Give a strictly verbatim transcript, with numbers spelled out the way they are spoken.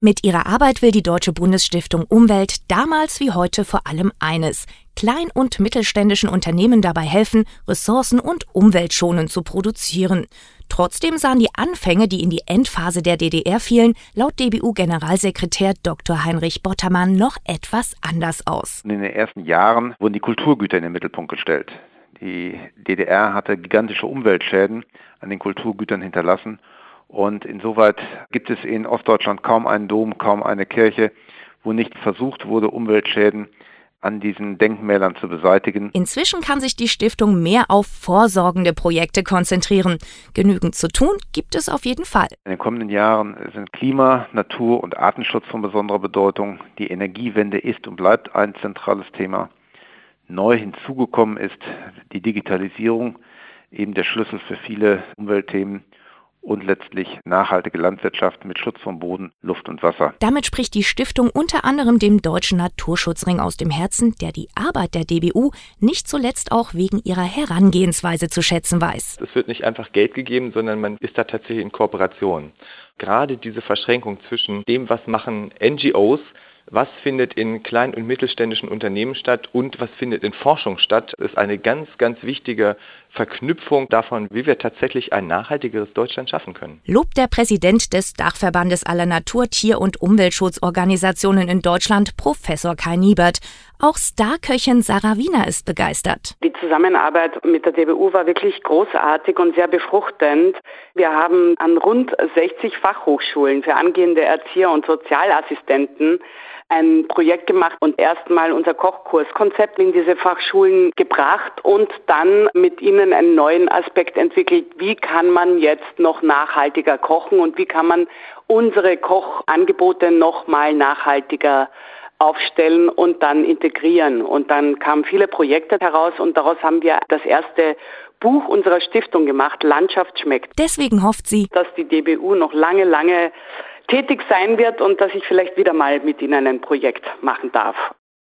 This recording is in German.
Mit ihrer Arbeit will die Deutsche Bundesstiftung Umwelt damals wie heute vor allem eines: klein- und mittelständischen Unternehmen dabei helfen, ressourcen- und umweltschonend zu produzieren. Trotzdem sahen die Anfänge, die in die Endphase der D D R fielen, laut D B U-Generalsekretär Doktor Heinrich Bottermann noch etwas anders aus. In den ersten Jahren wurden die Kulturgüter in den Mittelpunkt gestellt. Die D D R hatte gigantische Umweltschäden an den Kulturgütern hinterlassen. Und insoweit gibt es in Ostdeutschland kaum einen Dom, kaum eine Kirche, wo nicht versucht wurde, Umweltschäden an diesen Denkmälern zu beseitigen. Inzwischen kann sich die Stiftung mehr auf vorsorgende Projekte konzentrieren. Genügend zu tun gibt es auf jeden Fall. In den kommenden Jahren sind Klima-, Natur- und Artenschutz von besonderer Bedeutung. Die Energiewende ist und bleibt ein zentrales Thema. Neu hinzugekommen ist die Digitalisierung, eben der Schlüssel für viele Umweltthemen. Und letztlich nachhaltige Landwirtschaft mit Schutz von Boden, Luft und Wasser. Damit spricht die Stiftung unter anderem dem Deutschen Naturschutzring aus dem Herzen, der die Arbeit der D B U nicht zuletzt auch wegen ihrer Herangehensweise zu schätzen weiß. Es wird nicht einfach Geld gegeben, sondern man ist da tatsächlich in Kooperation. Gerade diese Verschränkung zwischen dem, was machen N G Os, was findet in kleinen und mittelständischen Unternehmen statt und was findet in Forschung statt, ist eine ganz, ganz wichtige Verknüpfung davon, wie wir tatsächlich ein nachhaltigeres Deutschland schaffen können. Lobt der Präsident des Dachverbandes aller Natur-, Tier- und Umweltschutzorganisationen in Deutschland, Professor Kai Niebert. Auch Starköchin Sarah Wiener ist begeistert. Die Zusammenarbeit mit der D B U war wirklich großartig und sehr befruchtend. Wir haben an rund sechzig Fachhochschulen für angehende Erzieher und Sozialassistenten ein Projekt gemacht und erstmal unser Kochkurskonzept in diese Fachschulen gebracht und dann mit ihnen einen neuen Aspekt entwickelt. Wie kann man jetzt noch nachhaltiger kochen und wie kann man unsere Kochangebote noch mal nachhaltiger aufstellen und dann integrieren. Und dann kamen viele Projekte heraus und daraus haben wir das erste Buch unserer Stiftung gemacht, Landschaft schmeckt. Deswegen hofft sie, dass die D B U noch lange, lange tätig sein wird und dass ich vielleicht wieder mal mit Ihnen ein Projekt machen darf.